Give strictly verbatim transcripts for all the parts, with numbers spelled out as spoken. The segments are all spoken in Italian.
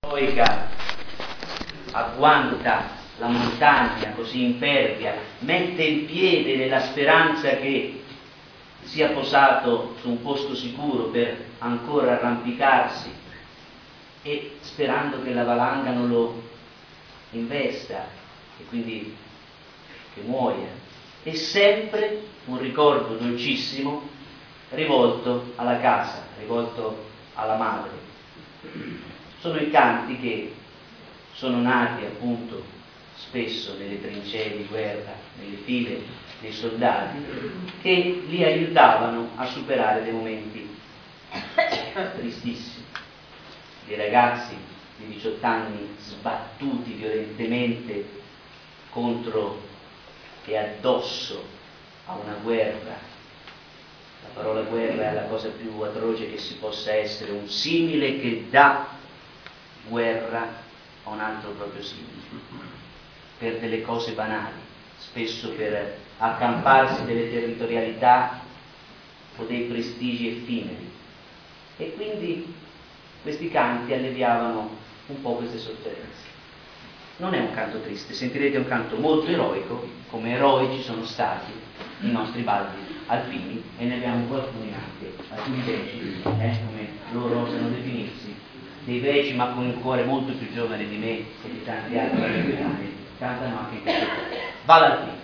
eroica agguanta la montagna così impervia, mette il piede nella speranza che sia posato su un posto sicuro per ancora arrampicarsi e sperando che la valanga non lo investa e quindi che muoia. È sempre un ricordo dolcissimo rivolto alla casa, rivolto alla madre. Sono i canti che sono nati appunto spesso nelle trincee di guerra, nelle file dei soldati, che li aiutavano a superare dei momenti tristissimi, di ragazzi di diciotto anni sbattuti violentemente contro e addosso a una guerra. La parola guerra è la cosa più atroce che si possa essere, un simile che dà guerra a un altro proprio simile, per delle cose banali, spesso per accamparsi delle territorialità o dei prestigi effimeri. E quindi questi canti alleviavano un po' queste sofferenze. Non è un canto triste, sentirete un canto molto eroico, come eroici sono stati i nostri baldi alpini, e ne abbiamo qualcuni anche, alcuni veci, eh, come loro osano definirsi, dei veci ma con un cuore molto più giovane di me e di tanti altri americani, cantano anche in questo cuore. Val Alpino.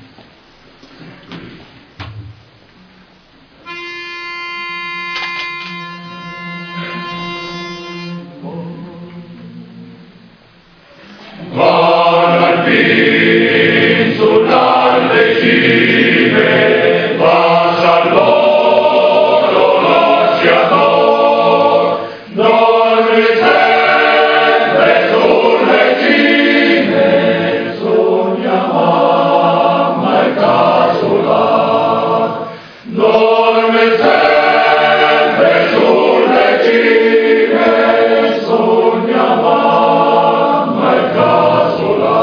Val Alpin sull'alte cime, passa l'oro, lo sciamor, dorme sempre sulle cime, sogna mamma e casola, dorme sempre sulle cime, sogna mamma e casola.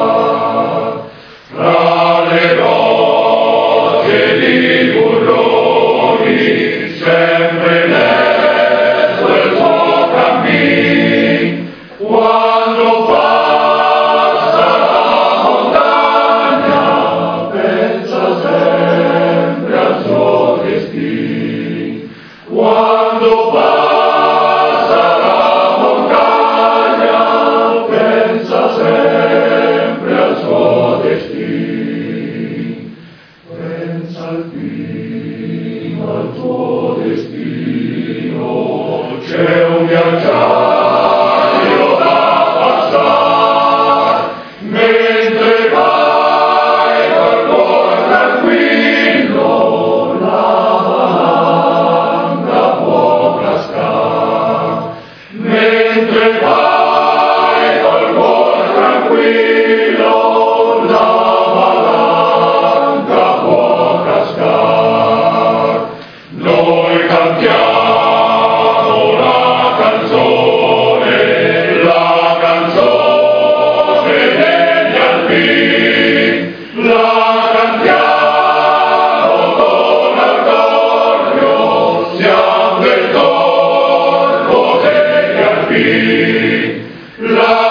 Fra le rocce di burroni, sempre leso il suo cammin, quando passa la montagna, pensa sempre al suo destin. Quando passa la montagna, pensa sempre al suo destin. Pensa alpino al tuo destino, c'è un viaggiaio da passare, mentre vai col cuore tranquillo, la valanga può cascare. Mentre vai col cuore tranquillo, la valanga può cascare. Noi cantiamo la canzone, la canzone degli alpini, la cantiamo con orgoglio, siamo del corpo degli alpini. La